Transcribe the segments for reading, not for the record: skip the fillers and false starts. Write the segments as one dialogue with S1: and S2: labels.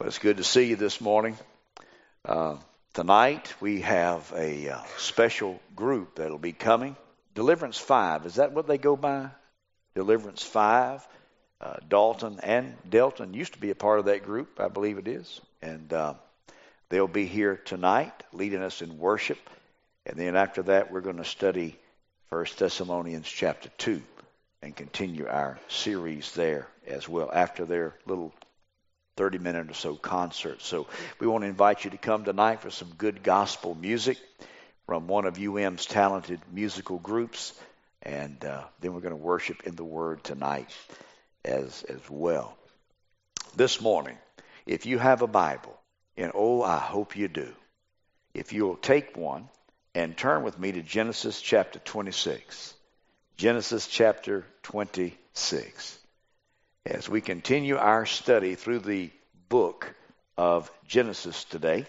S1: Well, it's good to see you this morning. Tonight we have a special group that'll be coming. Deliverance 5, is that what they go by? Deliverance 5. Dalton and Delton used to be a part of that group, I believe it is. And they'll be here tonight leading us in worship. And then after that we're going to study 1 Thessalonians chapter 2 and continue our series there as well after their little 30-minute or so concert. So we want to invite you to come tonight for some good gospel music from one of UM's talented musical groups. And then we're going to worship in the Word tonight as well. This morning, if you have a Bible, and I hope you do, if you'll take one and turn with me to Genesis chapter 26. Genesis chapter 26. As we continue our study through the book of Genesis today,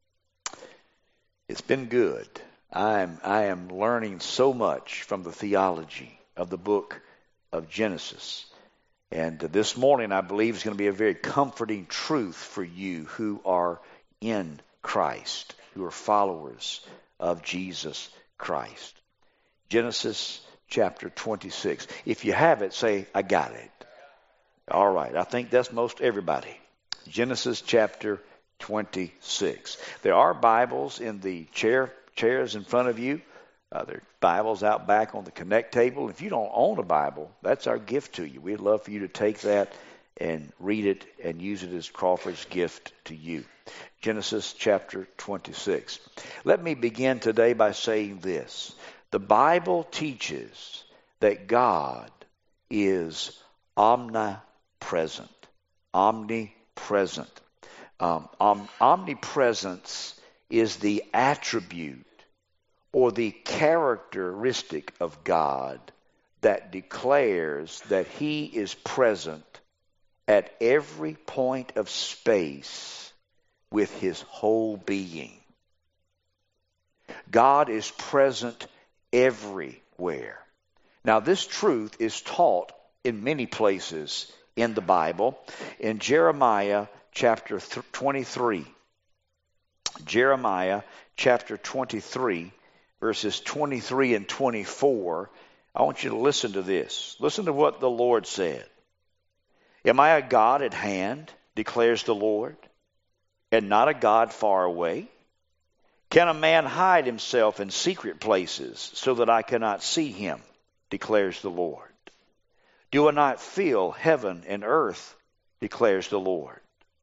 S1: it's been good. I am learning so much from the theology of the book of Genesis. And this morning, I believe, is going to be a very comforting truth for you who are in Christ, who are followers of Jesus Christ. Genesis chapter 26. If you have it, say, I got it. All right, I think that's most everybody. Genesis chapter 26. There are Bibles in the chairs in front of you. There are Bibles out back on the Connect table. If you don't own a Bible, that's our gift to you. We'd love for you to take that and read it and use it as Crawford's gift to you. Genesis chapter 26. Let me begin today by saying this. The Bible teaches that God is omnipresent. Omnipresent. Omnipresence is the attribute or the characteristic of God that declares that He is present at every point of space with His whole being. God is present everywhere. Now, this truth is taught in many places in the Bible. In Jeremiah chapter 23. Jeremiah chapter 23, verses 23 and 24. I want you to listen to this. Listen to what the Lord said. Am I a God at hand, declares the Lord, and not a God far away? Can a man hide himself in secret places so that I cannot see him, declares the Lord? Do I not fill heaven and earth, declares the Lord?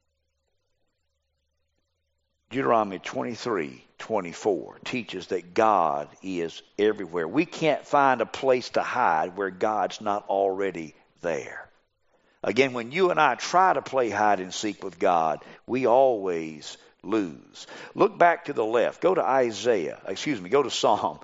S1: Deuteronomy 23:24 teaches that God is everywhere. We can't find a place to hide where God's not already there. Again, when you and I try to play hide and seek with God, we always lose. Look back to the left. Go to Psalm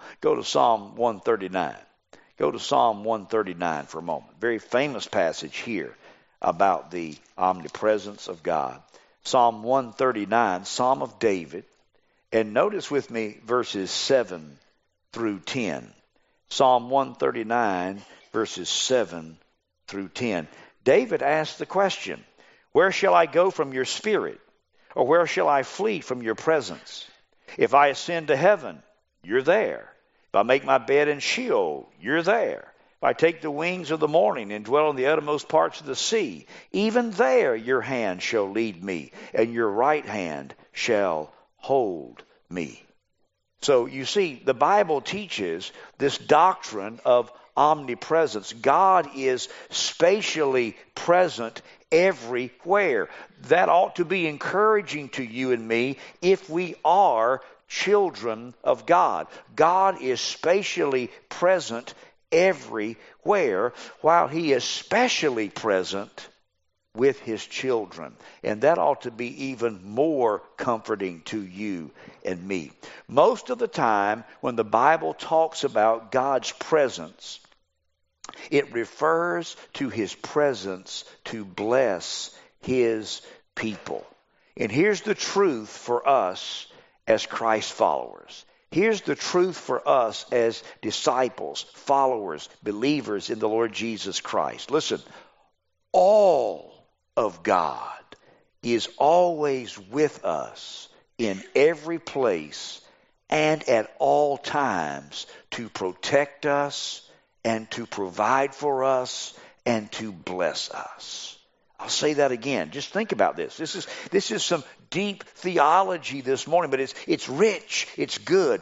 S1: 139. Go to Psalm 139 for a moment. Very famous passage here about the omnipresence of God. Psalm 139, Psalm of David. And notice with me verses 7 through 10. Psalm 139, verses 7 through 10. David asked the question, where shall I go from your spirit? Or where shall I flee from your presence? If I ascend to heaven, you're there. If I make my bed in Sheol, you're there. If I take the wings of the morning and dwell in the uttermost parts of the sea, even there your hand shall lead me, and your right hand shall hold me. So you see, the Bible teaches this doctrine of omnipresence. God is spatially present everywhere. That ought to be encouraging to you and me if we are children of God. God is spatially present everywhere, while He is specially present with His children. And that ought to be even more comforting to you and me. Most of the time, when the Bible talks about God's presence, it refers to His presence to bless His people. And here's the truth for us as Christ followers. Here's the truth for us as disciples, followers, believers in the Lord Jesus Christ. Listen, all of God is always with us in every place and at all times to protect us and to provide for us and to bless us. I'll say that again. Just think about this. This is some deep theology this morning, but it's rich. It's good.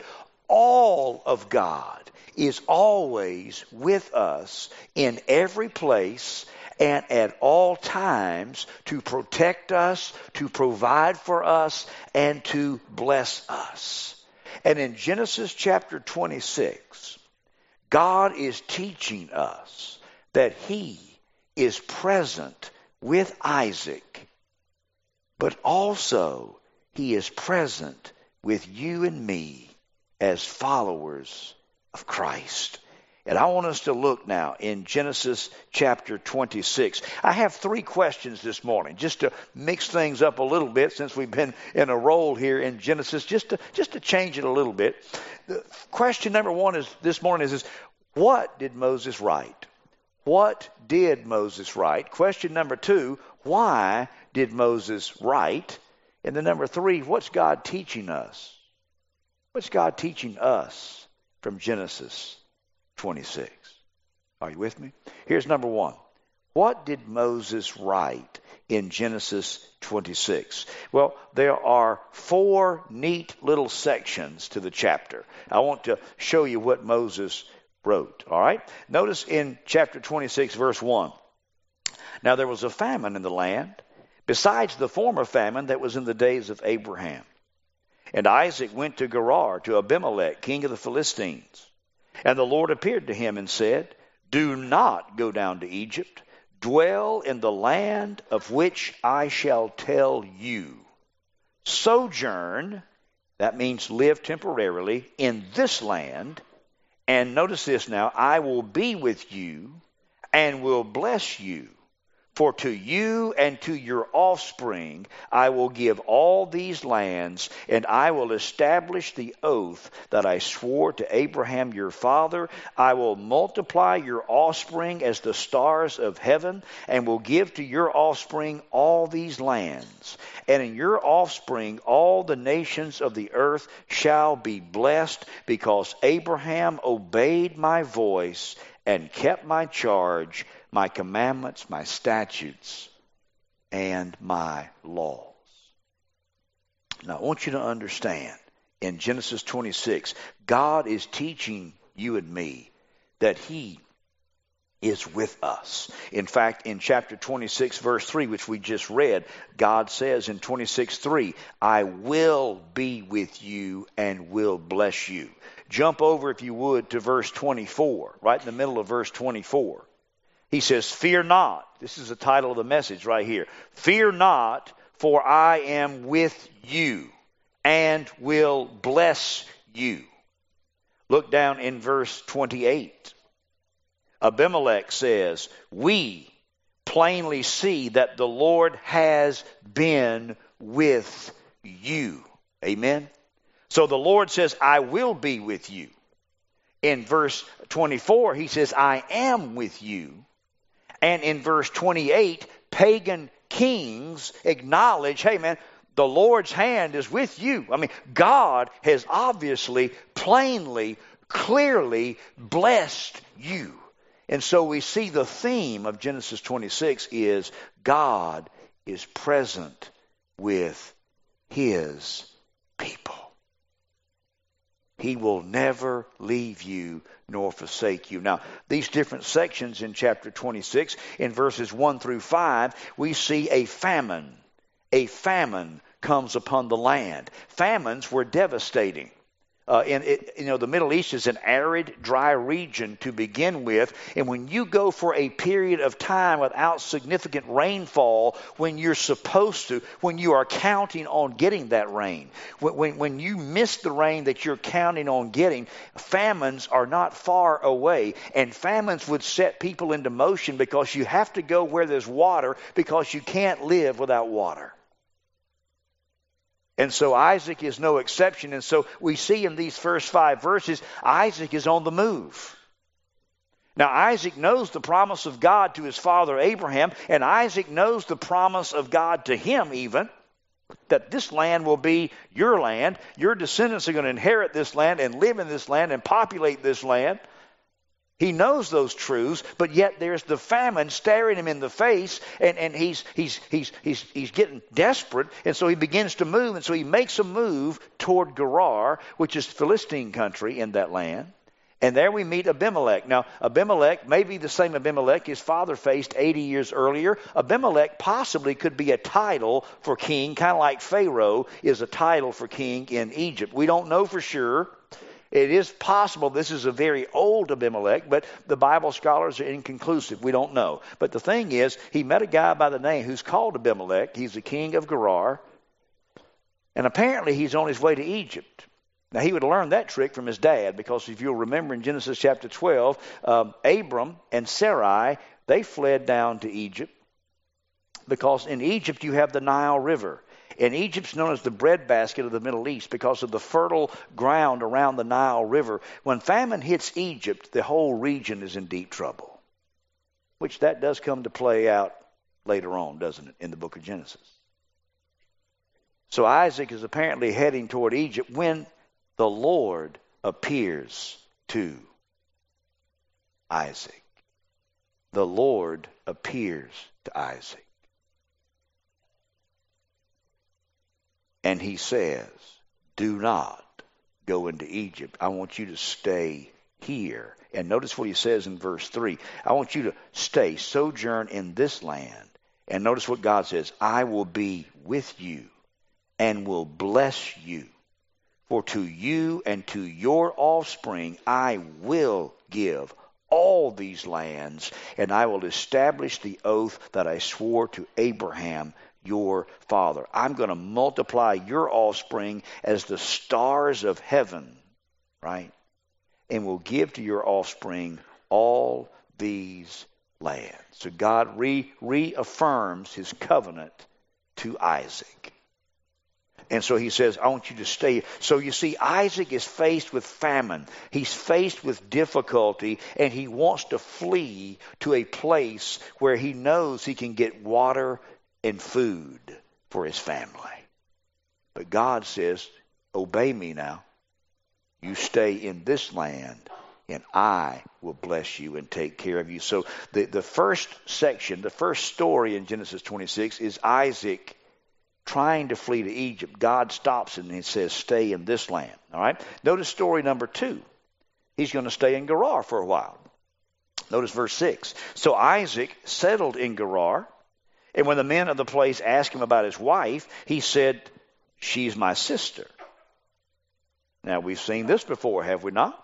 S1: All of God is always with us in every place and at all times to protect us, to provide for us, and to bless us. And in Genesis chapter 26, God is teaching us that He is present with Isaac, but also He is present with you and me as followers of Christ. And I want us to look now in Genesis chapter 26. I have 3 questions this morning, just to mix things up a little bit since we've been in a roll here in Genesis, just to change it a little bit. The question number 1 is this morning is what did Moses write? What did Moses write? Question number 2, why did Moses write? And then number 3, what's God teaching us? What's God teaching us from Genesis 26? Are you with me? Here's number 1. What did Moses write in Genesis 26? Well, there are 4 neat little sections to the chapter. I want to show you what Moses wrote. All right? Notice in chapter 26, verse 1. Now there was a famine in the land, besides the former famine that was in the days of Abraham. And Isaac went to Gerar, to Abimelech, king of the Philistines. And the Lord appeared to him and said, do not go down to Egypt. Dwell in the land of which I shall tell you. Sojourn, that means live temporarily, in this land. And notice this now, I will be with you and will bless you. For to you and to your offspring I will give all these lands, and I will establish the oath that I swore to Abraham your father. I will multiply your offspring as the stars of heaven, and will give to your offspring all these lands. And in your offspring all the nations of the earth shall be blessed, because Abraham obeyed my voice and kept my charge, my commandments, my statutes, and my laws. Now, I want you to understand, in Genesis 26, God is teaching you and me that He is with us. In fact, in chapter 26, verse 3, which we just read, God says in 26:3, I will be with you and will bless you. Jump over, if you would, to verse 24, right in the middle of verse 24. He says, fear not. This is the title of the message right here. Fear not, for I am with you and will bless you. Look down in verse 28. Abimelech says, we plainly see that the Lord has been with you. Amen. So the Lord says, I will be with you. In verse 24, he says, I am with you. And in verse 28, pagan kings acknowledge, hey man, the Lord's hand is with you. I mean, God has obviously, plainly, clearly blessed you. And so we see the theme of Genesis 26 is God is present with His people. He will never leave you nor forsake you. Now, these different sections in chapter 26, in verses 1 through 5, we see a famine. A famine comes upon the land. Famines were devastating. The Middle East is an arid, dry region to begin with. And when you go for a period of time without significant rainfall, when you're supposed to, when you are counting on getting that rain, when you miss the rain that you're counting on getting, famines are not far away. And famines would set people into motion because you have to go where there's water because you can't live without water. And so Isaac is no exception. And so we see in these first 5 verses, Isaac is on the move. Now, Isaac knows the promise of God to his father Abraham, and Isaac knows the promise of God to him even, that this land will be your land. Your descendants are going to inherit this land and live in this land and populate this land. He knows those truths, but yet there's the famine staring him in the face, and he's getting desperate, and so he begins to move, and so he makes a move toward Gerar, which is Philistine country in that land. And there we meet Abimelech. Now, Abimelech may be the same Abimelech his father faced 80 years earlier. Abimelech possibly could be a title for king, kind of like Pharaoh is a title for king in Egypt. We don't know for sure. It is possible this is a very old Abimelech, but the Bible scholars are inconclusive. We don't know. But the thing is, he met a guy by the name who's called Abimelech. He's the king of Gerar. And apparently he's on his way to Egypt. Now, he would have learned that trick from his dad, because if you'll remember in Genesis chapter 12, Abram and Sarai, they fled down to Egypt, because in Egypt you have the Nile River. And Egypt's known as the breadbasket of the Middle East because of the fertile ground around the Nile River. When famine hits Egypt, the whole region is in deep trouble, which that does come to play out later on, doesn't it, in the book of Genesis. So Isaac is apparently heading toward Egypt when the Lord appears to Isaac. The Lord appears to Isaac. And he says, do not go into Egypt. I want you to stay here. And notice what he says in verse 3. I want you to stay, sojourn in this land. And notice what God says. I will be with you and will bless you. For to you and to your offspring I will give all these lands, and I will establish the oath that I swore to Abraham your father. I'm going to multiply your offspring as the stars of heaven, right? And will give to your offspring all these lands. So God reaffirms his covenant to Isaac. And so he says, I want you to stay. So you see, Isaac is faced with famine. He's faced with difficulty, and he wants to flee to a place where he knows he can get water and food for his family. But God says, obey me now. You stay in this land, and I will bless you and take care of you. So the first section, the first story in Genesis 26 is Isaac trying to flee to Egypt. God stops him and he says, stay in this land. All right. Notice story number 2. He's going to stay in Gerar for a while. Notice verse 6. So Isaac settled in Gerar, and when the men of the place asked him about his wife, he said, she's my sister. Now, we've seen this before, have we not?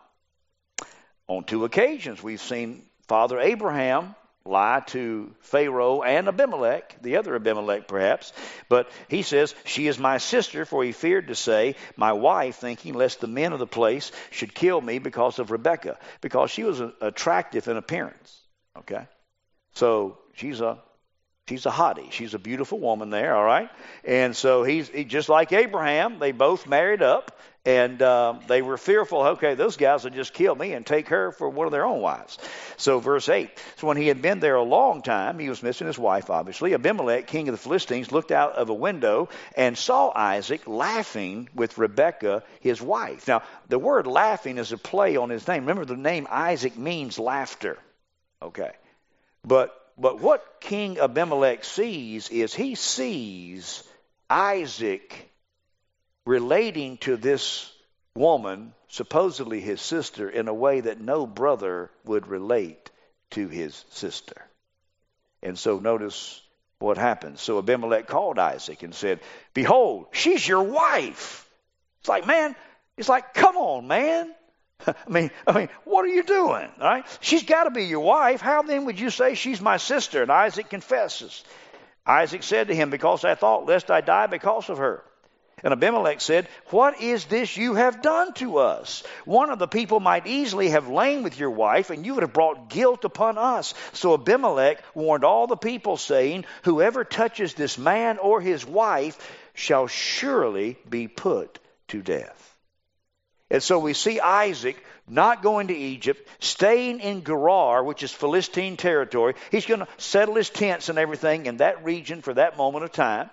S1: On 2 occasions, we've seen Father Abraham lie to Pharaoh and Abimelech, the other Abimelech perhaps. But he says, she is my sister, for he feared to say, my wife, thinking lest the men of the place should kill me because of Rebekah, because she was attractive in appearance. Okay? So she's a hottie. She's a beautiful woman there, all right? And so he's just like Abraham. They both married up, and they were fearful, okay, those guys will just kill me and take her for one of their own wives. So verse 8, so when he had been there a long time, he was missing his wife, obviously. Abimelech, king of the Philistines, looked out of a window and saw Isaac laughing with Rebekah, his wife. Now, the word laughing is a play on his name. Remember, the name Isaac means laughter. Okay. But what King Abimelech sees is he sees Isaac relating to this woman, supposedly his sister, in a way that no brother would relate to his sister. And so notice what happens. So Abimelech called Isaac and said, behold, she's your wife. It's like, man, come on, man. I mean, what are you doing? All right? She's got to be your wife. How then would you say she's my sister? And Isaac confesses. Isaac said to him, because I thought lest I die because of her. And Abimelech said, what is this you have done to us? One of the people might easily have lain with your wife, and you would have brought guilt upon us. So Abimelech warned all the people, saying, whoever touches this man or his wife shall surely be put to death. And so we see Isaac not going to Egypt, staying in Gerar, which is Philistine territory. He's going to settle his tents and everything in that region for that moment of time.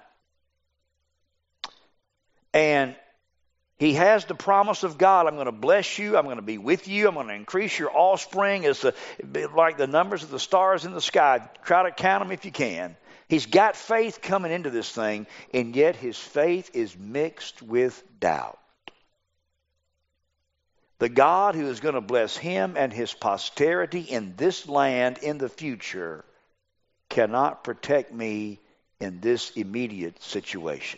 S1: And he has the promise of God. I'm going to bless you. I'm going to be with you. I'm going to increase your offspring as like the numbers of the stars in the sky. Try to count them if you can. He's got faith coming into this thing, and yet his faith is mixed with doubt. The God who is going to bless him and his posterity in this land in the future cannot protect me in this immediate situation.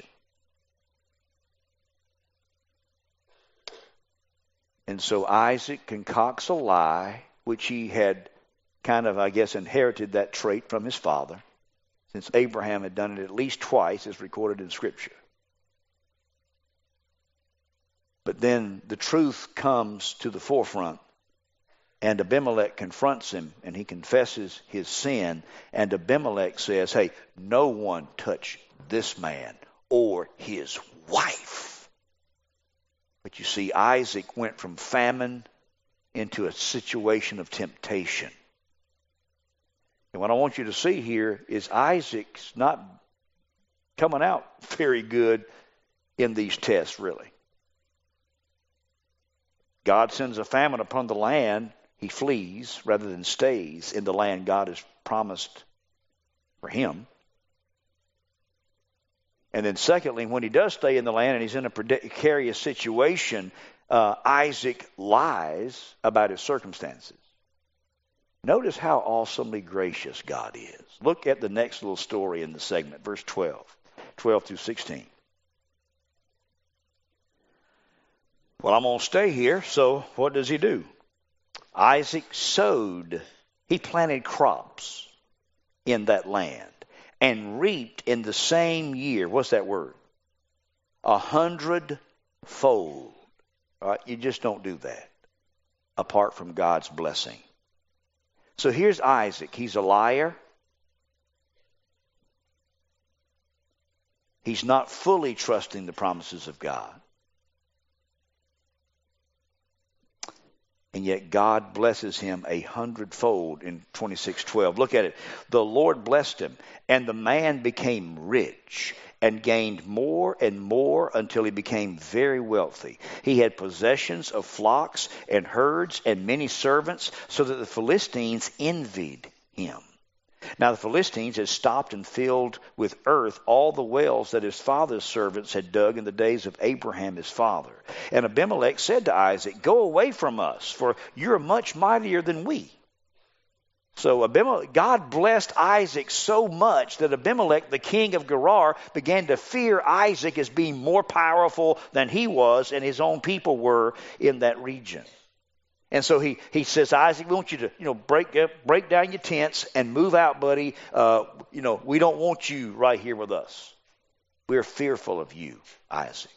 S1: And so Isaac concocts a lie, which he had kind of, I guess, inherited that trait from his father, since Abraham had done it at least twice, as recorded in Scripture. But then the truth comes to the forefront, and Abimelech confronts him, and he confesses his sin, and Abimelech says, hey, no one touch this man or his wife. But you see, Isaac went from famine into a situation of temptation. And what I want you to see here is Isaac's not coming out very good in these tests, really. God sends a famine upon the land. He flees rather than stays in the land God has promised for him. And then secondly, when he does stay in the land and he's in a precarious situation, Isaac lies about his circumstances. Notice how awesomely gracious God is. Look at the next little story in the segment, verse 12 through 16. Well, I'm going to stay here, so what does he do? Isaac sowed, he planted crops in that land and reaped in the same year. What's that word? 100-fold. All right, you just don't do that apart from God's blessing. So here's Isaac. He's a liar. He's not fully trusting the promises of God. And yet God blesses him 100-fold in 26:12. Look at it. The Lord blessed him, and the man became rich and gained more and more until he became very wealthy. He had possessions of flocks and herds and many servants, so that the Philistines envied him. Now the Philistines had stopped and filled with earth all the wells that his father's servants had dug in the days of Abraham his father. And Abimelech said to Isaac, go away from us, for you're much mightier than we. So God blessed Isaac so much that Abimelech, the king of Gerar, began to fear Isaac as being more powerful than he was and his own people were in that region. And so he says, Isaac, we want you to, break down your tents and move out, buddy. We don't want you right here with us. We're fearful of you, Isaac.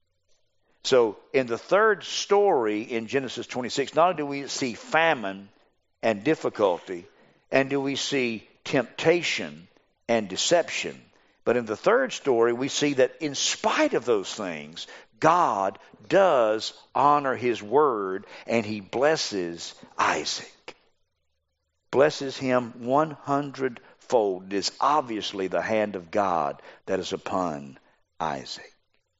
S1: So in the third story in Genesis 26, not only do we see famine and difficulty, and do we see temptation and deception, but in the third story, we see that in spite of those things, God does honor his word, and he blesses Isaac. Blesses him 100-fold. It is obviously the hand of God that is upon Isaac.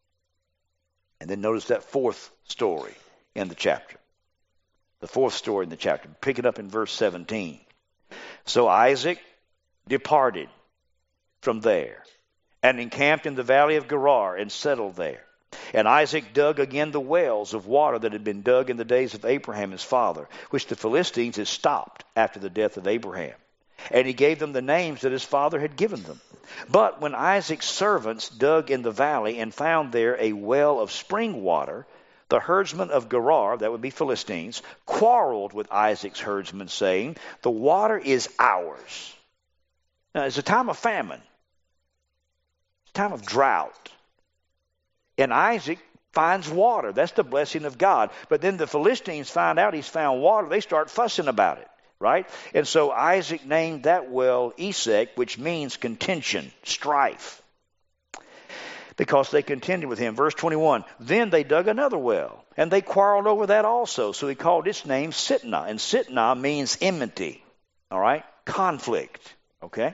S1: And then notice that fourth story in the chapter. The fourth story in the chapter. Pick it up in verse 17. So Isaac departed from there and encamped in the valley of Gerar and settled there. And Isaac dug again the wells of water that had been dug in the days of Abraham his father, which the Philistines had stopped after the death of Abraham. And he gave them the names that his father had given them. But when Isaac's servants dug in the valley and found there a well of spring water, the herdsmen of Gerar, that would be Philistines, quarreled with Isaac's herdsmen, saying, the water is ours. Now, it's a time of famine. It's a time of drought. And Isaac finds water. That's the blessing of God. But then the Philistines find out he's found water. They start fussing about it, right? And so Isaac named that well Esek, which means contention, strife. because they contended with him. Verse 21, then they dug another well, and they quarreled over that also. So he called its name Sitnah, and Sitnah means enmity, all right, conflict, okay?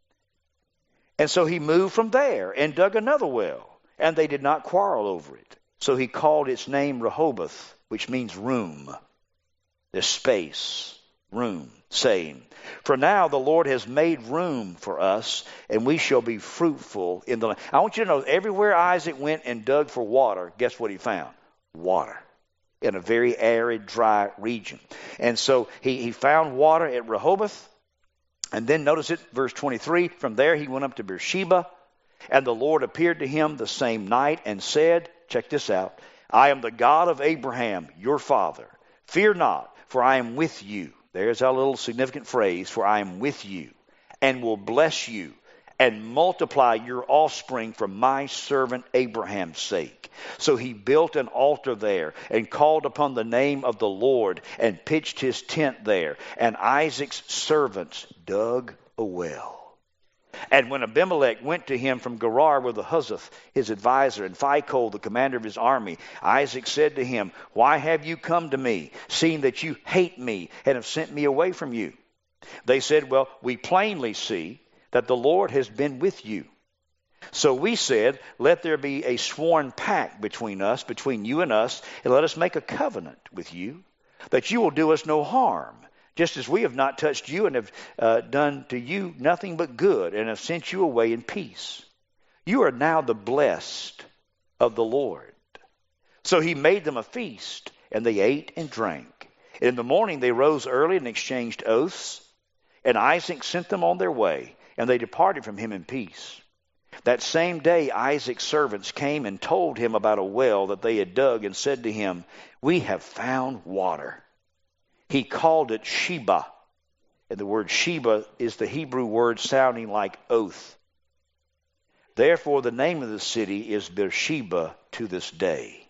S1: And so he moved from there and dug another well, and they did not quarrel over it. So he called its name Rehoboth, which means room. There's space, room, saying, for now the Lord has made room for us, and we shall be fruitful in the land. I want you to know, everywhere Isaac went and dug for water, guess what he found? Water. In a very arid, dry region. And so he found water at Rehoboth. And then notice it, verse 23, from there he went up to Beersheba, and the Lord appeared to him the same night and said, check this out, I am the God of Abraham, your father. Fear not, for I am with you. There's our little significant phrase, for I am with you, and will bless you, and multiply your offspring for my servant Abraham's sake. So he built an altar there, and called upon the name of the Lord, and pitched his tent there. And Isaac's servants dug a well. And when Abimelech went to him from Gerar with Ahuzath, his advisor, and Phicol, the commander of his army, Isaac said to him, why have you come to me, seeing that you hate me and have sent me away from you? They said, well, we plainly see that the Lord has been with you. So we said, let there be a sworn pact between us, between you and us, and let us make a covenant with you, that you will do us no harm, just as we have not touched you and have done to you nothing but good, and have sent you away in peace. You are now the blessed of the Lord. So he made them a feast, and they ate and drank. And in the morning they rose early and exchanged oaths, and Isaac sent them on their way, and they departed from him in peace. That same day Isaac's servants came and told him about a well that they had dug, and said to him, we have found water. He called it Sheba. And the word Sheba is the Hebrew word sounding like oath. Therefore the name of the city is Beersheba to this day.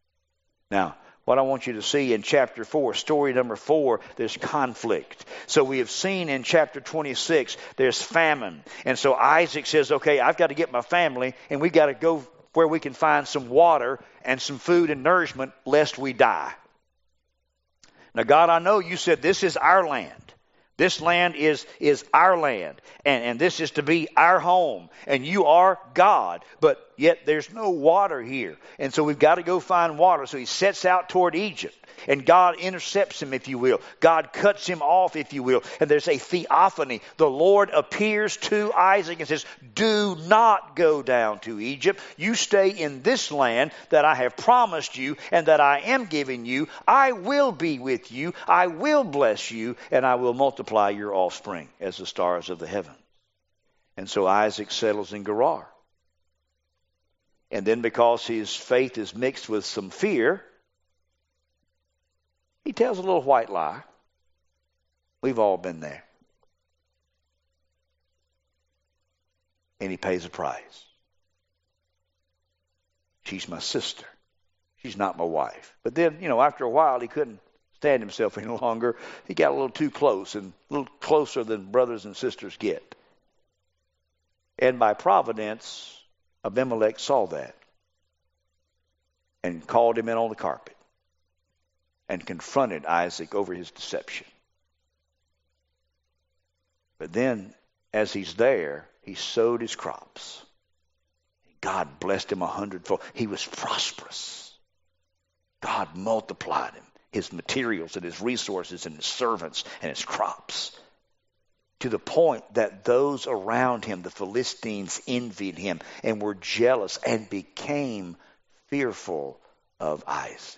S1: Now, what I want you to see in chapter 4, story number 4, there's conflict. So we have seen in chapter 26, there's famine. And so Isaac says, okay, I've got to get my family, and we've got to go where we can find some water and some food and nourishment, lest we die. Now, God, I know you said this is our land. This land is our land, and this is to be our home, and you are God, but yet there's no water here. And so we've got to go find water. So he sets out toward Egypt, and God intercepts him, if you will. God cuts him off, if you will. And there's a theophany. The Lord appears to Isaac and says, do not go down to Egypt. You stay in this land that I have promised you and that I am giving you. I will be with you. I will bless you, and I will multiply your offspring as the stars of the heaven. And so Isaac settles in Gerar. And then because his faith is mixed with some fear, he tells a little white lie. We've all been there. And he pays a price. She's my sister. She's not my wife. But then, after a while, he couldn't stand himself any longer. He got a little too close, and a little closer than brothers and sisters get. And by providence, Abimelech saw that and called him in on the carpet and confronted Isaac over his deception. But then, as he's there, he sowed his crops. God blessed him 100-fold. He was prosperous. God multiplied him, his materials and his resources and his servants and his crops, to the point that those around him, the Philistines, envied him and were jealous and became fearful of Isaac.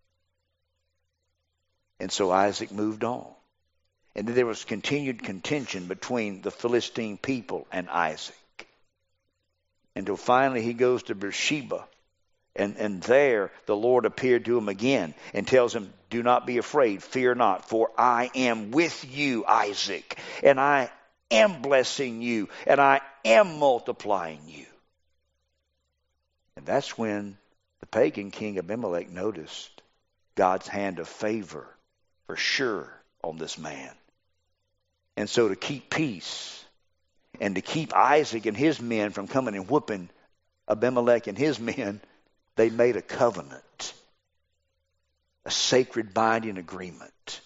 S1: And so Isaac moved on. And then there was continued contention between the Philistine people and Isaac. Until finally he goes to Beersheba. And there the Lord appeared to him again and tells him, do not be afraid, fear not, for I am with you, Isaac, and I am blessing you, and I am multiplying you. And that's when the pagan king Abimelech noticed God's hand of favor for sure on this man. And so to keep peace and to keep Isaac and his men from coming and whooping Abimelech and his men, they made a covenant, a sacred binding agreement.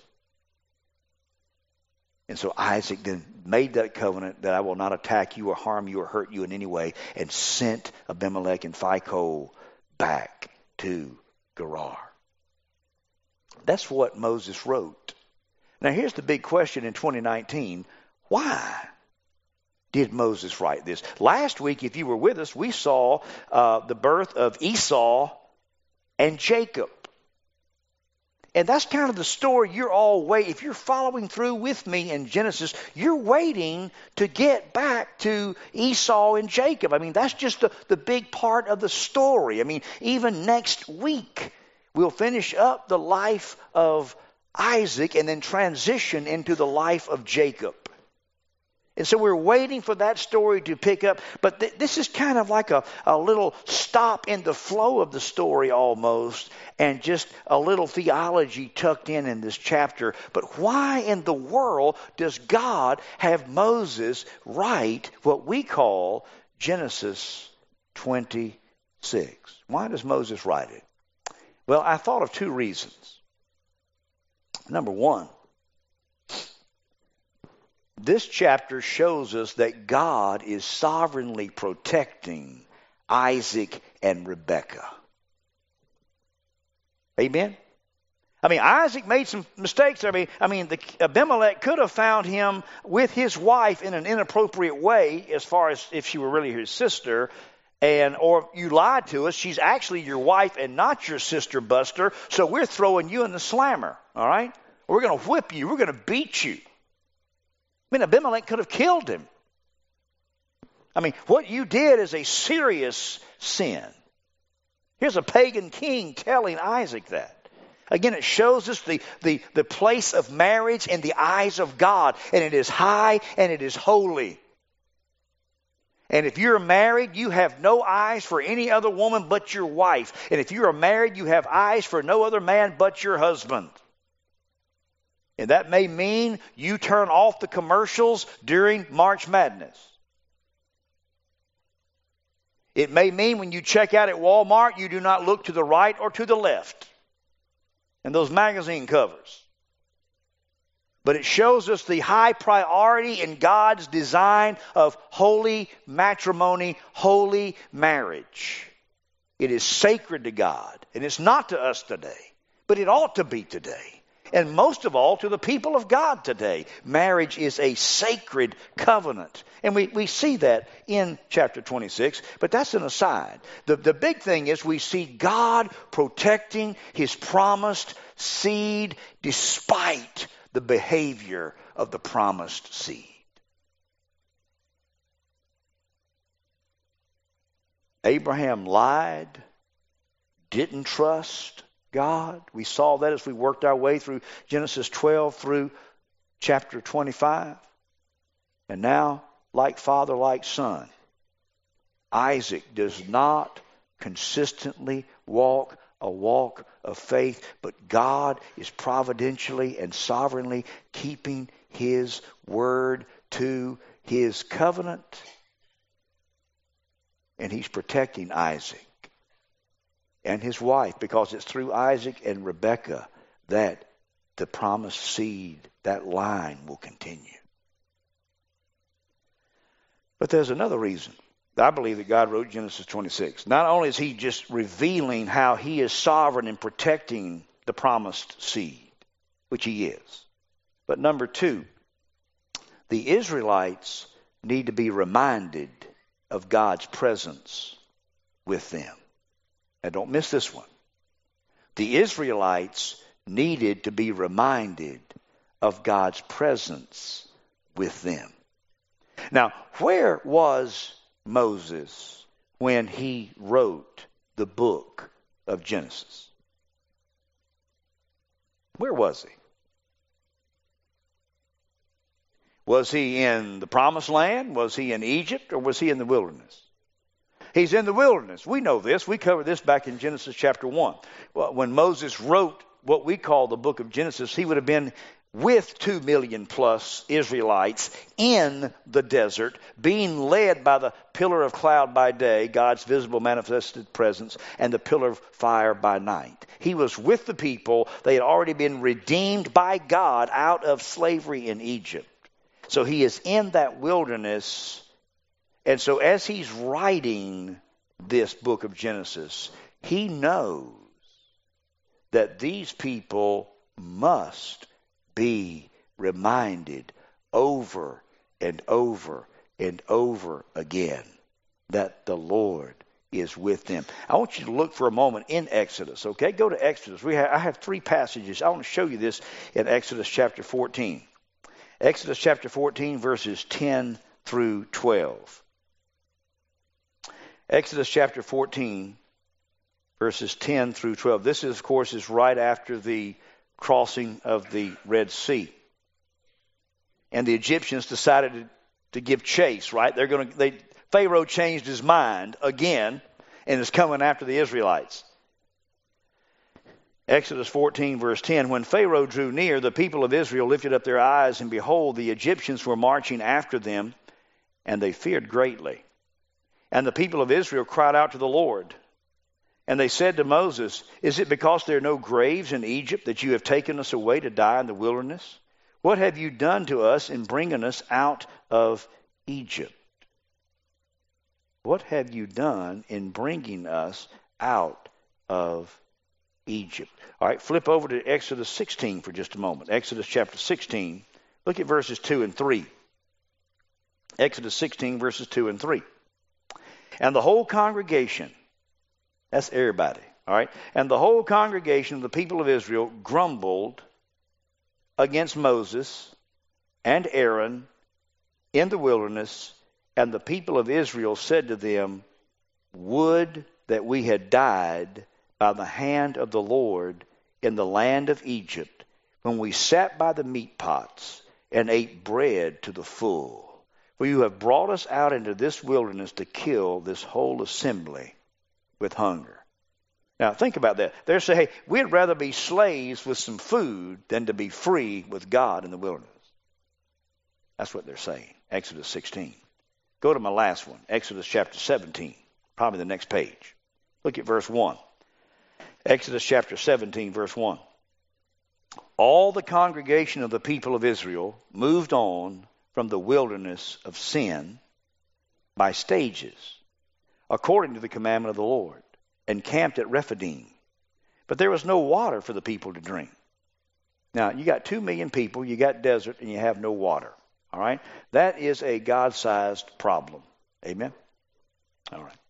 S1: And so Isaac then made that covenant that I will not attack you or harm you or hurt you in any way, and sent Abimelech and Phicol back to Gerar. That's what Moses wrote. Now here's the big question in 2019. Why did Moses write this? Last week, if you were with us, we saw the birth of Esau and Jacob. And that's kind of the story you're all waiting. If you're following through with me in Genesis, you're waiting to get back to Esau and Jacob. I mean, that's just the big part of the story. I mean, even next week, we'll finish up the life of Isaac and then transition into the life of Jacob. And so we're waiting for that story to pick up. But this is kind of like a little stop in the flow of the story almost, and just a little theology tucked in this chapter. But why in the world does God have Moses write what we call Genesis 26? Why does Moses write it? Well, I thought of two reasons. Number one, this chapter shows us that God is sovereignly protecting Isaac and Rebekah. Amen? I mean, Isaac made some mistakes. I mean, Abimelech could have found him with his wife in an inappropriate way, as far as if she were really his sister. Or you lied to us. She's actually your wife and not your sister, Buster. So we're throwing you in the slammer. All right? We're going to whip you. We're going to beat you. I mean, Abimelech could have killed him. I mean, what you did is a serious sin. Here's a pagan king telling Isaac that. Again, it shows us the place of marriage in the eyes of God. And it is high and it is holy. And if you're married, you have no eyes for any other woman but your wife. And if you are married, you have eyes for no other man but your husband. And that may mean you turn off the commercials during March Madness. It may mean when you check out at Walmart, you do not look to the right or to the left in those magazine covers. But it shows us the high priority in God's design of holy matrimony, holy marriage. It is sacred to God, and it's not to us today, but it ought to be today. And most of all, to the people of God today. Marriage is a sacred covenant. And we see that in chapter 26, but that's an aside. The big thing is we see God protecting his promised seed despite the behavior of the promised seed. Abraham lied, didn't trust God. We saw that as we worked our way through Genesis 12 through chapter 25. And now, like father, like son, Isaac does not consistently walk a walk of faith, but God is providentially and sovereignly keeping his word to his covenant. And he's protecting Isaac and his wife, because it's through Isaac and Rebekah that the promised seed, that line, will continue. But there's another reason. I believe that God wrote Genesis 26. Not only is he just revealing how he is sovereign in protecting the promised seed, which he is, but number two, the Israelites need to be reminded of God's presence with them. Now, don't miss this one. The Israelites needed to be reminded of God's presence with them. Now, where was Moses when he wrote the book of Genesis? Where was he? Was he in the promised land? Was he in Egypt? Or was he in the wilderness? He's in the wilderness. We know this. We covered this back in Genesis chapter 1. When Moses wrote what we call the book of Genesis, he would have been with 2 million plus Israelites in the desert, being led by the pillar of cloud by day, God's visible manifested presence, and the pillar of fire by night. He was with the people. They had already been redeemed by God out of slavery in Egypt. So he is in that wilderness. And so as he's writing this book of Genesis, he knows that these people must be reminded over and over and over again that the Lord is with them. I want you to look for a moment in Exodus, okay? Go to Exodus. I have 3 passages. I want to show you this in Exodus chapter 14. Exodus chapter 14, verses 10 through 12. Exodus chapter 14, verses 10 through 12. This, of course, is right after the crossing of the Red Sea. And the Egyptians decided to give chase, right? Pharaoh changed his mind again and is coming after the Israelites. Exodus 14, verse 10, when Pharaoh drew near, the people of Israel lifted up their eyes, and behold, the Egyptians were marching after them, and they feared greatly. And the people of Israel cried out to the Lord. And they said to Moses, is it because there are no graves in Egypt that you have taken us away to die in the wilderness? What have you done to us in bringing us out of Egypt? What have you done in bringing us out of Egypt? All right, flip over to Exodus 16 for just a moment. Exodus chapter 16. Look at verses 2 and 3. Exodus 16, verses 2 and 3. And the whole congregation, that's everybody, all right? And the whole congregation of the people of Israel grumbled against Moses and Aaron in the wilderness, and the people of Israel said to them, would that we had died by the hand of the Lord in the land of Egypt, when we sat by the meat pots and ate bread to the full. For you have brought us out into this wilderness to kill this whole assembly with hunger. Now, think about that. They're saying, hey, we'd rather be slaves with some food than to be free with God in the wilderness. That's what they're saying. Exodus 16. Go to my last one, Exodus chapter 17, probably the next page. Look at verse 1. Exodus chapter 17, verse 1. All the congregation of the people of Israel moved on from the wilderness of sin by stages, according to the commandment of the Lord, and camped at Rephidim. But there was no water for the people to drink. Now, you got 2 million people, you got desert, and you have no water. All right? That is a God-sized problem. Amen? All right.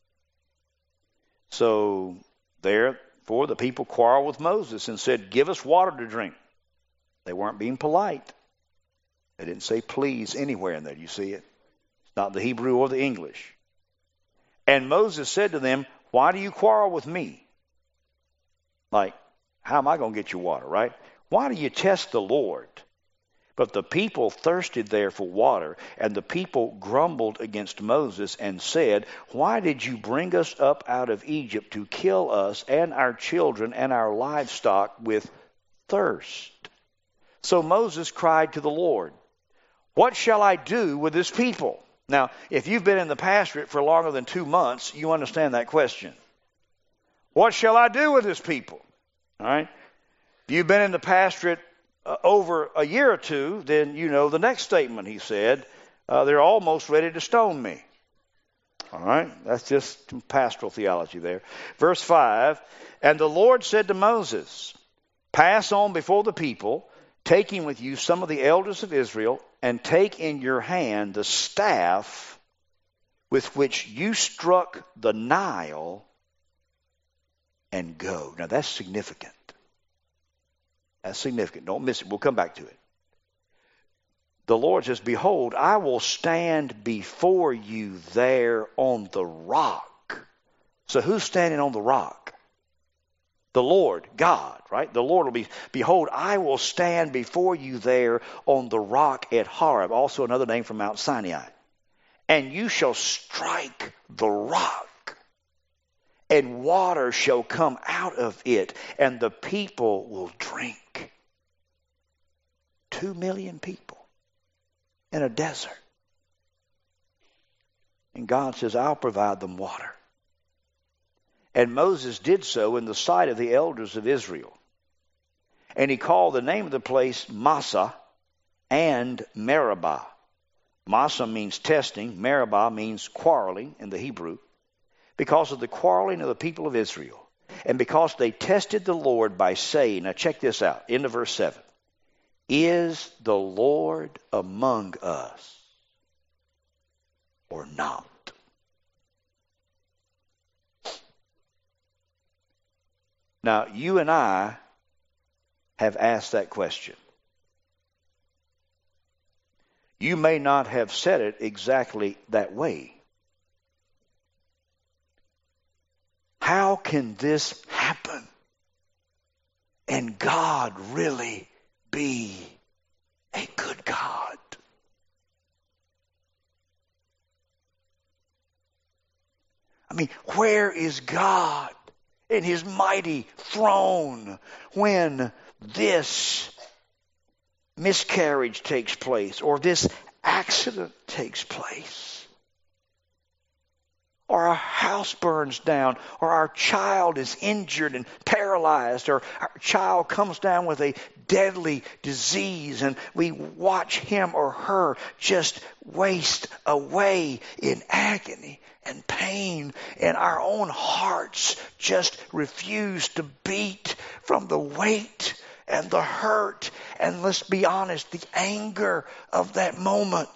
S1: So, therefore, the people quarreled with Moses and said, give us water to drink. They weren't being polite. They didn't say please anywhere in there. You see it? It's not the Hebrew or the English. And Moses said to them, why do you quarrel with me? Like, how am I going to get you water, right? Why do you test the Lord? But the people thirsted there for water, and the people grumbled against Moses and said, why did you bring us up out of Egypt to kill us and our children and our livestock with thirst? So Moses cried to the Lord, what shall I do with this people? Now, if you've been in the pastorate for longer than 2 months, you understand that question. What shall I do with this people? All right? If you've been in the pastorate over a year or 2, then you know the next statement he said, they're almost ready to stone me. All right? That's just some pastoral theology there. Verse 5, and the Lord said to Moses, pass on before the people, taking with you some of the elders of Israel, and take in your hand the staff with which you struck the Nile, and go. Now that's significant. That's significant. Don't miss it. We'll come back to it. The Lord says, behold, I will stand before you there on the rock. So who's standing on the rock? The Lord, God, right? The Lord will be, behold, I will stand before you there on the rock at Horeb, also another name for Mount Sinai. And you shall strike the rock, and water shall come out of it, and the people will drink. 2 million people in a desert. And God says, I'll provide them water. And Moses did so in the sight of the elders of Israel. And he called the name of the place Massah and Meribah. Massah means testing. Meribah means quarreling in the Hebrew. Because of the quarreling of the people of Israel. And because they tested the Lord by saying, now check this out, into verse 7. Is the Lord among us or not? Now, you and I have asked that question. You may not have said it exactly that way. How can this happen? And God really be a good God? I mean, where is God in his mighty throne when this miscarriage takes place or this accident takes place? Or our house burns down, or our child is injured and paralyzed, or our child comes down with a deadly disease, and we watch him or her just waste away in agony and pain, and our own hearts just refuse to beat from the weight and the hurt, and let's be honest, the anger of that moment.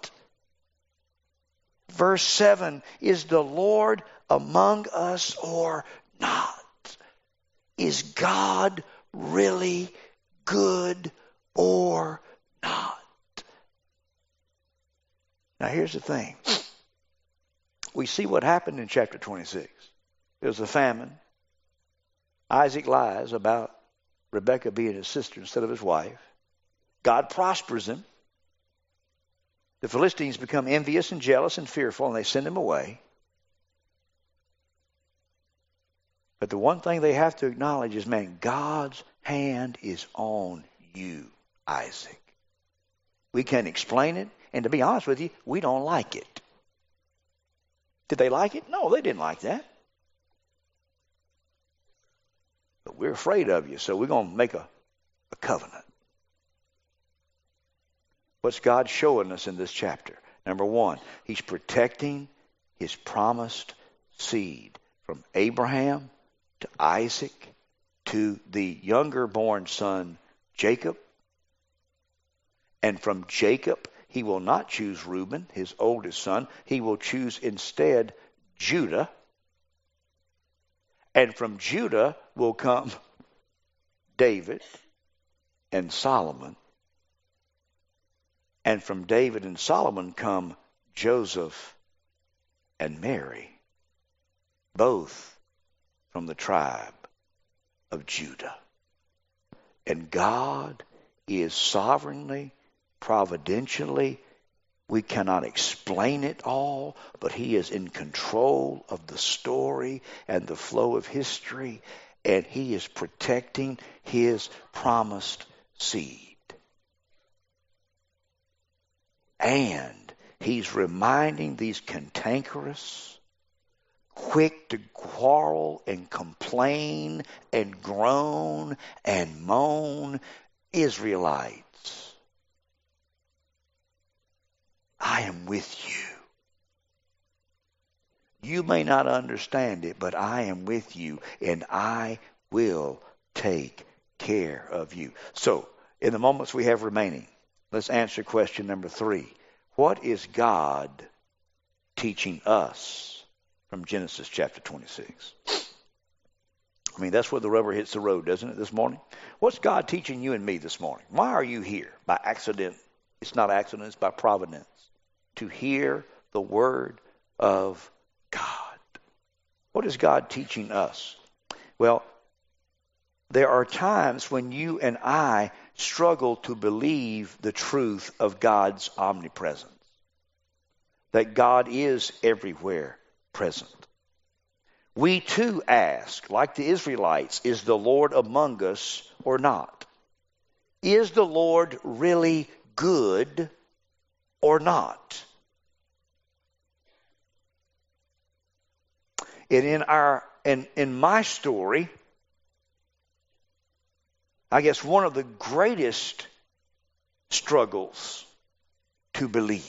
S1: Verse 7, is the Lord among us or not? Is God really good or not? Now here's the thing. We see what happened in chapter 26. There was a famine. Isaac lies about Rebekah being his sister instead of his wife. God prospers him. The Philistines become envious and jealous and fearful, and they send him away. But the one thing they have to acknowledge is, man, God's hand is on you, Isaac. We can't explain it, and to be honest with you, we don't like it. Did they like it? No, they didn't like that. But we're afraid of you, so we're going to make a covenant. What's God showing us in this chapter? Number one, he's protecting his promised seed from Abraham to Isaac to the younger born son Jacob. And from Jacob, he will not choose Reuben, his oldest son. He will choose instead Judah. And from Judah will come David and Solomon. And from David and Solomon come Joseph and Mary, both from the tribe of Judah. And God is sovereignly, providentially, we cannot explain it all, but he is in control of the story and the flow of history, and he is protecting his promised seed. And he's reminding these cantankerous, quick to quarrel and complain and groan and moan Israelites, I am with you. You may not understand it, but I am with you, and I will take care of you. So, in the moments we have remaining, let's answer question number 3. What is God teaching us from Genesis chapter 26? I mean, that's where the rubber hits the road, doesn't it, this morning? What's God teaching you and me this morning? Why are you here? By accident. It's not accident, it's by providence. To hear the word of God. What is God teaching us? Well, there are times when you and I struggle to believe the truth of God's omnipresence. That God is everywhere present. We too ask, like the Israelites, is the Lord among us or not? Is the Lord really good or not? And in my story, I guess one of the greatest struggles to believe,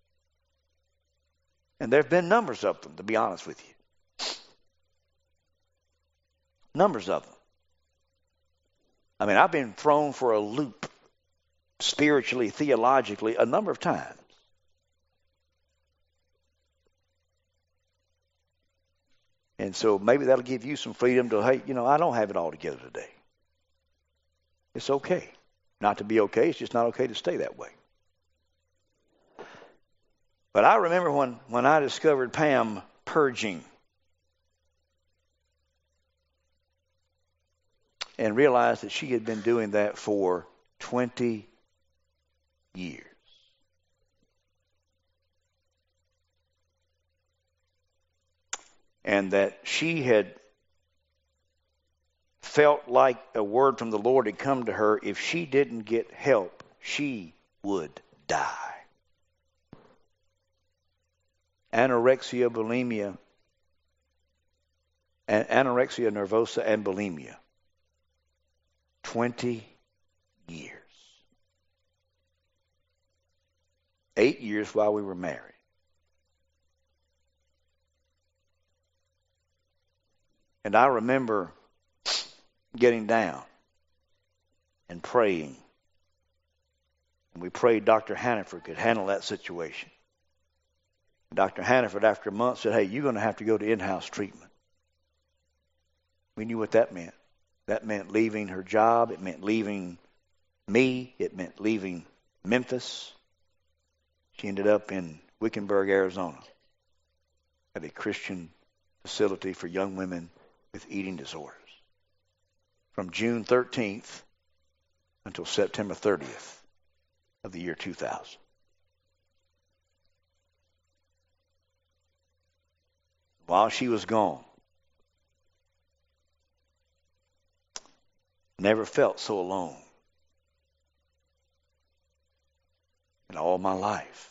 S1: and there have been numbers of them, to be honest with you. Numbers of them. I mean, I've been thrown for a loop, spiritually, theologically, a number of times. And so maybe that'll give you some freedom to, hey, I don't have it all together today. It's okay not to be okay. It's just not okay to stay that way. But I remember when I discovered Pam purging and realized that she had been doing that for 20 years. And that she had felt like a word from the Lord had come to her. If she didn't get help, she would die. Anorexia, bulimia, and anorexia nervosa and bulimia. 20 years. 8 years while we were married. And I remember getting down and praying. And we prayed Dr. Hannaford could handle that situation. Dr. Hannaford, after a month, said, hey, you're going to have to go to in-house treatment. We knew what that meant. That meant leaving her job. It meant leaving me. It meant leaving Memphis. She ended up in Wickenburg, Arizona, at a Christian facility for young women with eating disorders from June 13th until September 30th of the year 2000. While she was gone, never felt so alone in all my life.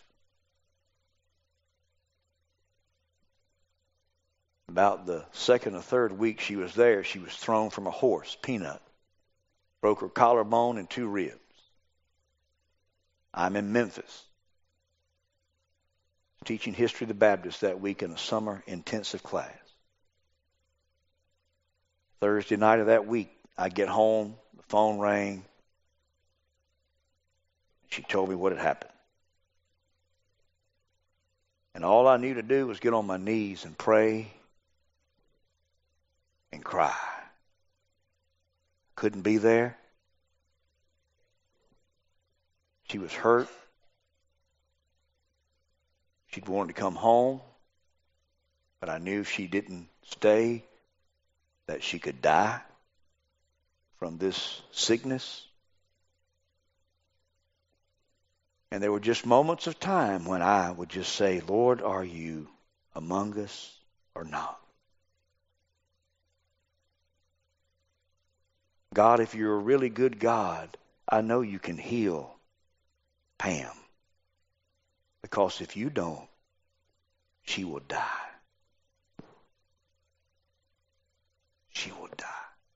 S1: About the second or third week she was there, she was thrown from a horse, Peanut. Broke her collarbone and 2 ribs. I'm in Memphis, teaching history of the Baptist that week in a summer intensive class. Thursday night of that week, I get home, the phone rang. She told me what had happened. And all I knew to do was get on my knees and pray and cry. Couldn't be there. She was hurt. She'd wanted to come home, but I knew if she didn't stay, that she could die from this sickness. And there were just moments of time when I would just say, Lord, are you among us or not? God, if you're a really good God, I know you can heal Pam. Because if you don't, she will die. She will die.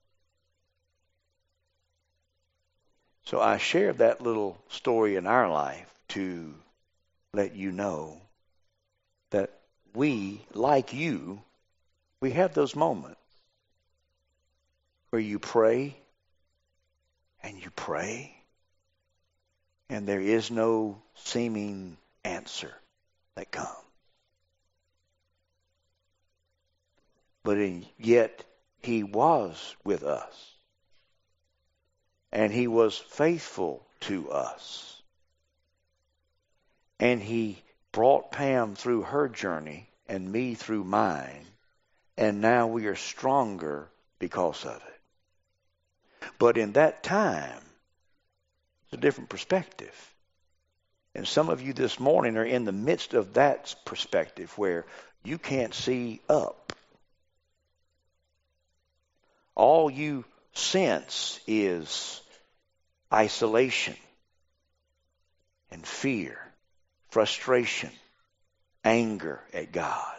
S1: So I shared that little story in our life to let you know that we, like you, we have those moments where you pray and you pray and there is no seeming answer that comes. But yet he was with us. And he was faithful to us. And he brought Pam through her journey and me through mine. And now we are stronger because of it. But in that time, it's a different perspective. And some of you this morning are in the midst of that perspective where you can't see up. All you sense is isolation and fear, frustration, anger at God.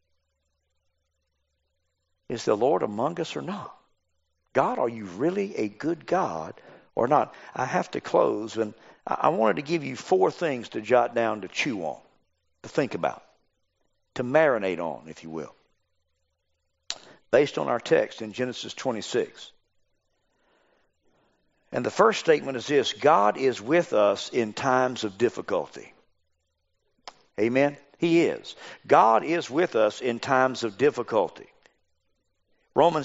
S1: Is the Lord among us or not? God, are you really a good God or not? I have to close, and I wanted to give you 4 things to jot down, to chew on, to think about, to marinate on, if you will, based on our text in Genesis 26. And the first statement is this: God is with us in times of difficulty. Amen? He is. God is with us in times of difficulty. Romans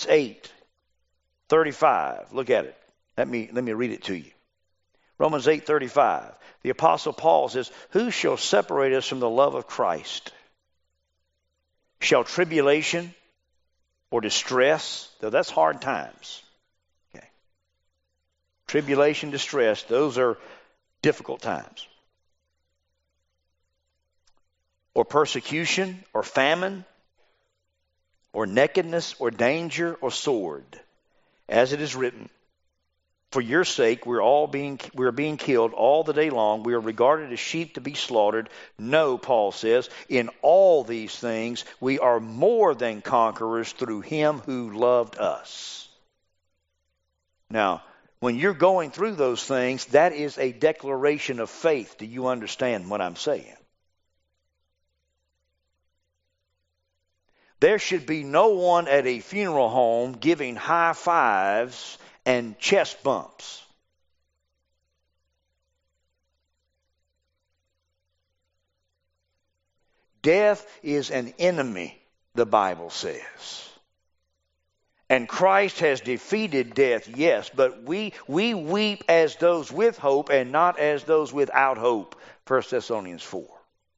S1: 8:35. Look at it. Let me read it to you. Romans 8:35. The Apostle Paul says, "Who shall separate us from the love of Christ? Shall tribulation or distress?" Though that's hard times. Okay. Tribulation, distress, those are difficult times. Or persecution, or famine, or nakedness, or danger, or sword. As it is written, "For your sake we are being killed all the day long. We are regarded as sheep to be slaughtered." No, Paul says, in all these things we are more than conquerors through him who loved us. Now, when you're going through those things, that is a declaration of faith. Do you understand what I'm saying? There should be no one at a funeral home giving high fives and chest bumps. Death is an enemy, the Bible says. And Christ has defeated death, yes, but we weep as those with hope and not as those without hope. 1 Thessalonians 4.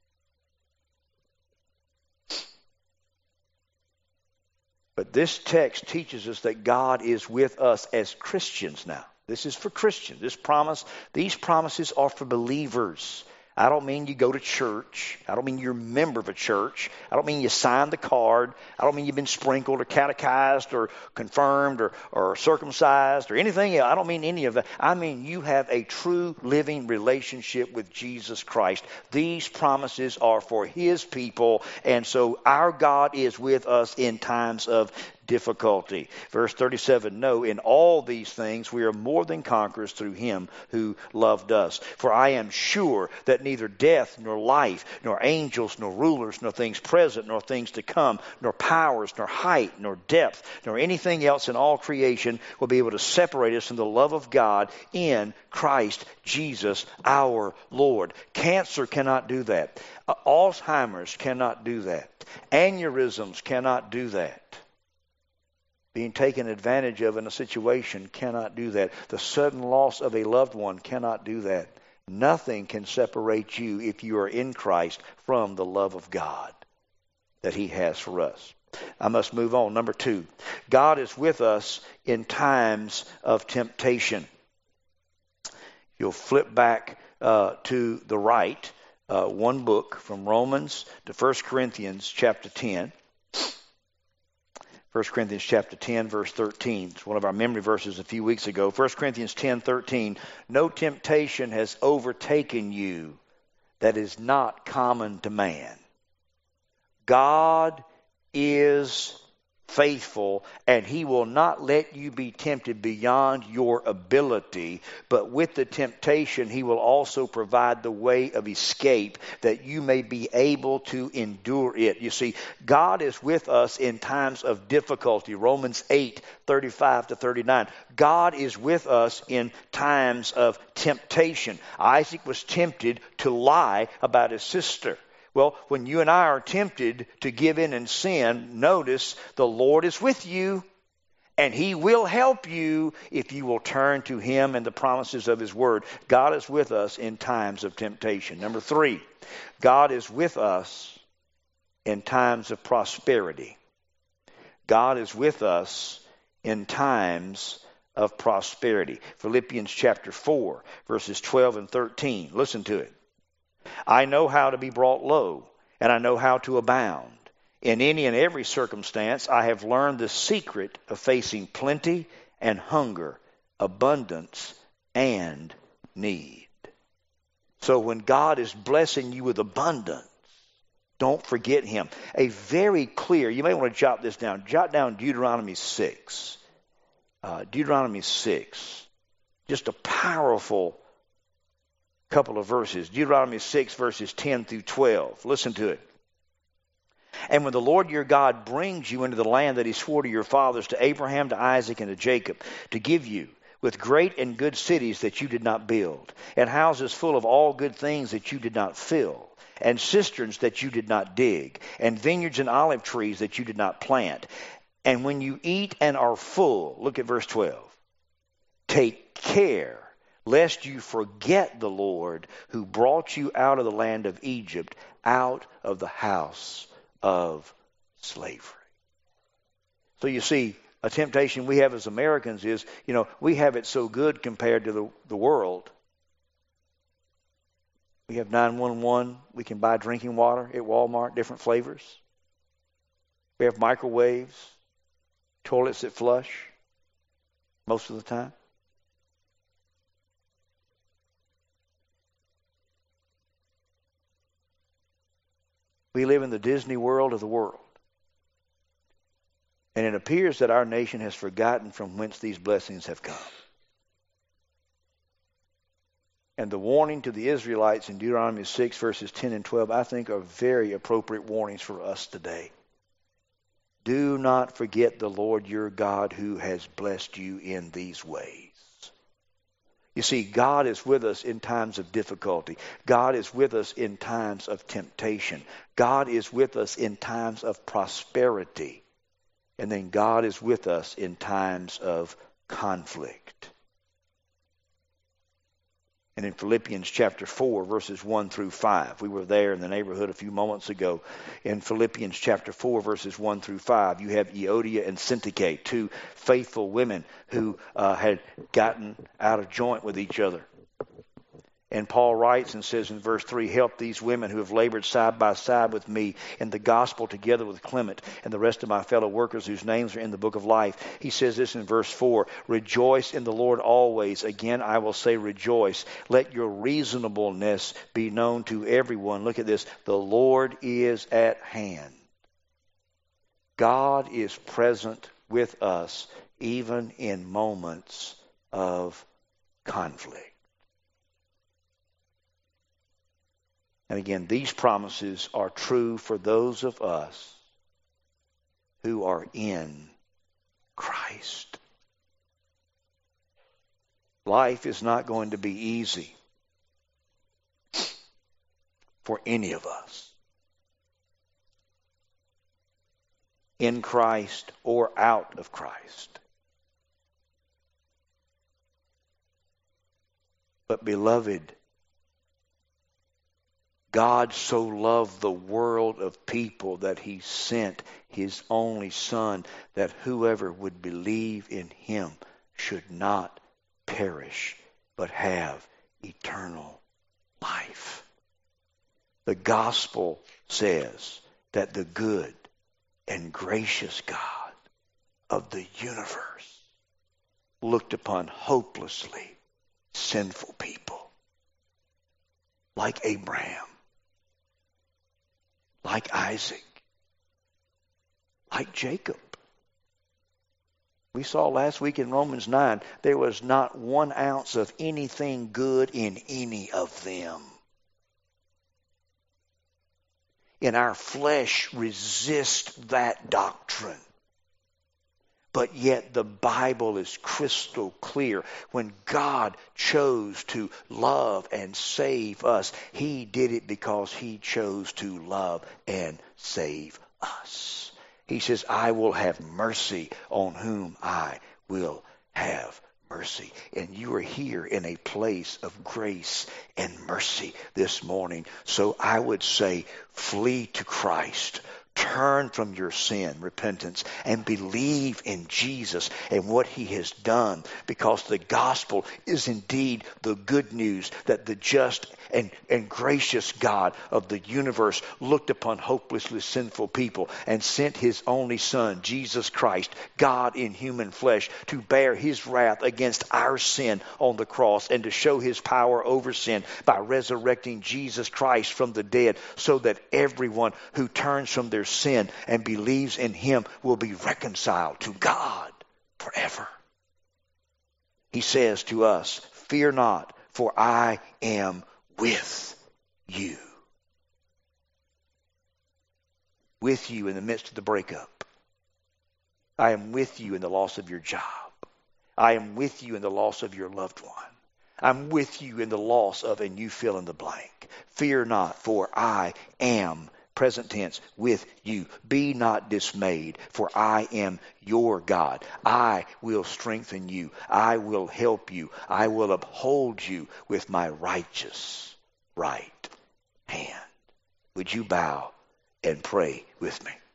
S1: But this text teaches us that God is with us as Christians now. This is for Christians. These promises are for believers. I don't mean you go to church. I don't mean you're a member of a church. I don't mean you signed the card. I don't mean you've been sprinkled or catechized or confirmed or circumcised or anything else. I don't mean any of that. I mean you have a true living relationship with Jesus Christ. These promises are for his people, and so our God is with us in times of difficulty. Verse 37, "No, in all these things we are more than conquerors through him who loved us. For I am sure that neither death, nor life, nor angels, nor rulers, nor things present, nor things to come, nor powers, nor height, nor depth, nor anything else in all creation will be able to separate us from the love of God in Christ Jesus our Lord." Cancer cannot do that. Alzheimer's cannot do that. Aneurysms cannot do that. Being taken advantage of in a situation cannot do that. The sudden loss of a loved one cannot do that. Nothing can separate you, if you are in Christ, from the love of God that he has for us. I must move on. Number 2, God is with us in times of temptation. You'll flip back to the right, one book from Romans to 1 Corinthians chapter 10. 1 Corinthians chapter 10, verse 13. It's one of our memory verses a few weeks ago. 1 Corinthians 10:13. "No temptation has overtaken you that is not common to man. God is faithful, and he will not let you be tempted beyond your ability, but with the temptation he will also provide the way of escape that you may be able to endure it." You see, God is with us in times of difficulty. Romans 8:35-39. God is with us in times of temptation. Isaac was tempted to lie about his sister. Well, when you and I are tempted to give in and sin, notice the Lord is with you, and he will help you if you will turn to him and the promises of his word. God is with us in times of temptation. Number 3, God is with us in times of prosperity. God is with us in times of prosperity. Philippians chapter 4, verses 12 and 13. Listen to it. "I know how to be brought low, and I know how to abound. In any and every circumstance, I have learned the secret of facing plenty and hunger, abundance and need. So when God is blessing you with abundance, don't forget him. A very clear, you may want to jot this down. Jot down Deuteronomy 6. Deuteronomy 6. Just a powerful couple of verses. Deuteronomy 6 verses 10 through 12. Listen to it. And when the Lord your God brings you into the land that he swore to your fathers, to Abraham, to Isaac, and to Jacob, to give you, with great and good cities that you did not build, and houses full of all good things that you did not fill, and cisterns that you did not dig, and vineyards and olive trees that you did not plant. And when you eat and are full, look at verse 12, take care lest you forget the Lord who brought you out of the land of Egypt, out of the house of slavery. So you see, a temptation we have as Americans is, we have it so good compared to the world. We have 911. We can buy drinking water at Walmart, different flavors. We have microwaves, toilets that flush most of the time. We live in the Disney world of the world. And it appears that our nation has forgotten from whence these blessings have come. And the warning to the Israelites in Deuteronomy 6 verses 10 and 12, I think, are very appropriate warnings for us today. Do not forget the Lord your God who has blessed you in these ways. You see, God is with us in times of difficulty. God is with us in times of temptation. God is with us in times of prosperity. And then God is with us in times of conflict. And in Philippians chapter 4, verses 1 through 5, we were there in the neighborhood a few moments ago. In Philippians chapter 4, verses 1 through 5, you have Euodia and Syntyche, two faithful women who had gotten out of joint with each other. And Paul writes and says in verse 3, help these women who have labored side by side with me in the gospel together with Clement and the rest of my fellow workers whose names are in the book of life. He says this in verse 4, rejoice in the Lord always. Again, I will say rejoice. Let your reasonableness be known to everyone. Look at this. The Lord is at hand. God is present with us even in moments of conflict. And again, these promises are true for those of us who are in Christ. Life is not going to be easy for any of us. In Christ or out of Christ. But beloved, God so loved the world of people that he sent his only Son, that whoever would believe in him should not perish, but have eternal life. The gospel says that the good and gracious God of the universe looked upon hopelessly sinful people like Abraham, like Isaac, like Jacob. We saw last week in Romans 9, there was not 1 ounce of anything good in any of them. And our flesh resists that doctrine. But yet the Bible is crystal clear. When God chose to love and save us, he did it because he chose to love and save us. He says, I will have mercy on whom I will have mercy. And you are here in a place of grace and mercy this morning. So I would say, flee to Christ. Turn from your sin, repentance, and believe in Jesus and what he has done, because the gospel is indeed the good news that the just and gracious God of the universe looked upon hopelessly sinful people and sent his only Son, Jesus Christ, God in human flesh, to bear his wrath against our sin on the cross and to show his power over sin by resurrecting Jesus Christ from the dead, so that everyone who turns from their sin and believes in him will be reconciled to God forever. He says to us, fear not, for I am with you. With you in the midst of the breakup. I am with you in the loss of your job. I am with you in the loss of your loved one. I'm with you in the loss of, and you fill in the blank. Fear not, for I am, present tense, with you. Be not dismayed, for I am your God. I will strengthen you. I will help you. I will uphold you with my righteous right hand. Would you bow and pray with me?